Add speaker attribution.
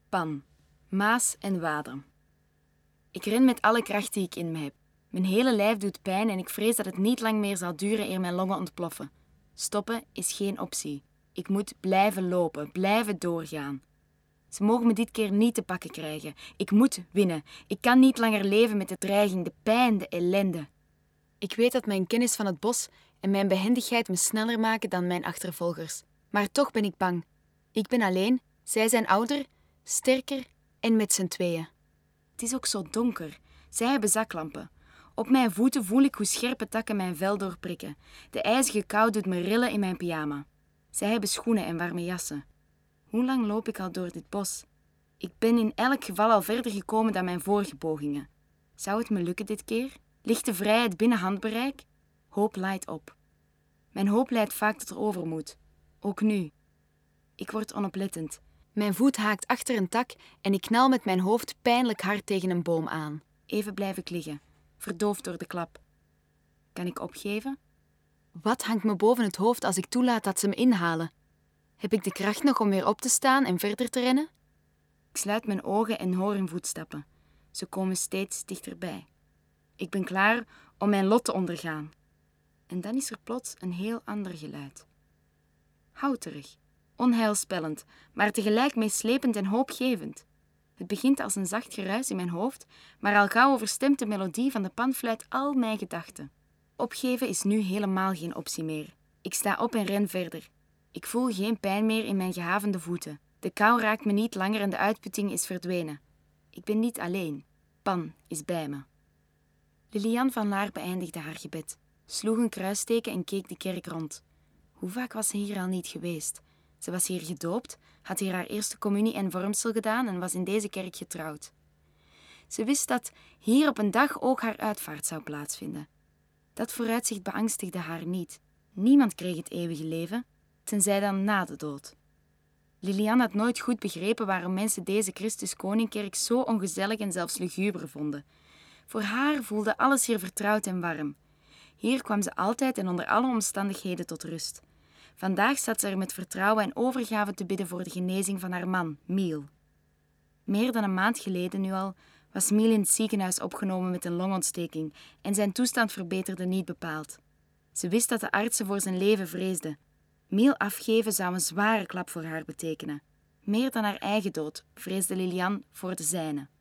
Speaker 1: Pan, Maas en Waadem. Ik ren met alle kracht die ik in me heb. Mijn hele lijf doet pijn en ik vrees dat het niet lang meer zal duren eer mijn longen ontploffen. Stoppen is geen optie. Ik moet blijven lopen, blijven doorgaan. Ze mogen me dit keer niet te pakken krijgen. Ik moet winnen. Ik kan niet langer leven met de dreiging, de pijn, de ellende. Ik weet dat mijn kennis van het bos en mijn behendigheid me sneller maken dan mijn achtervolgers. Maar toch ben ik bang. Ik ben alleen, zij zijn ouder, sterker en met z'n tweeën. Het is ook zo donker. Zij hebben zaklampen. Op mijn voeten voel ik hoe scherpe takken mijn vel doorprikken. De ijzige kou doet me rillen in mijn pyjama. Zij hebben schoenen en warme jassen. Hoe lang loop ik al door dit bos? Ik ben in elk geval al verder gekomen dan mijn vorige pogingen. Zou het me lukken dit keer? Ligt de vrijheid binnen handbereik? Hoop laait op. Mijn hoop leidt vaak tot overmoed. Ook nu. Ik word onoplettend. Mijn voet haakt achter een tak en ik knal met mijn hoofd pijnlijk hard tegen een boom aan. Even blijf ik liggen, verdoofd door de klap. Kan ik opgeven? Wat hangt me boven het hoofd als ik toelaat dat ze me inhalen? Heb ik de kracht nog om weer op te staan en verder te rennen? Ik sluit mijn ogen en hoor hun voetstappen. Ze komen steeds dichterbij. Ik ben klaar om mijn lot te ondergaan. En dan is er plots een heel ander geluid. Houterig, onheilspellend, maar tegelijk meeslepend en hoopgevend. Het begint als een zacht geruis in mijn hoofd, maar al gauw overstemt de melodie van de panfluit al mijn gedachten. Opgeven is nu helemaal geen optie meer. Ik sta op en ren verder. Ik voel geen pijn meer in mijn gehavende voeten. De kou raakt me niet langer en de uitputting is verdwenen. Ik ben niet alleen. Pan is bij me. Lilian van Laar beëindigde haar gebed, sloeg een kruisteken en keek de kerk rond. Hoe vaak was ze hier al niet geweest? Ze was hier gedoopt, had hier haar eerste communie en vormsel gedaan en was in deze kerk getrouwd. Ze wist dat hier op een dag ook haar uitvaart zou plaatsvinden. Dat vooruitzicht beangstigde haar niet. Niemand kreeg het eeuwige leven, tenzij dan na de dood. Lilian had nooit goed begrepen waarom mensen deze Christus Koningkerk zo ongezellig en zelfs luguber vonden. Voor haar voelde alles hier vertrouwd en warm. Hier kwam ze altijd en onder alle omstandigheden tot rust. Vandaag zat ze er met vertrouwen en overgave te bidden voor de genezing van haar man, Miel. Meer dan een maand geleden nu al was Miel in het ziekenhuis opgenomen met een longontsteking en zijn toestand verbeterde niet bepaald. Ze wist dat de artsen voor zijn leven vreesden. Miel afgeven zou een zware klap voor haar betekenen. Meer dan haar eigen dood vreesde Lilian voor de zijne.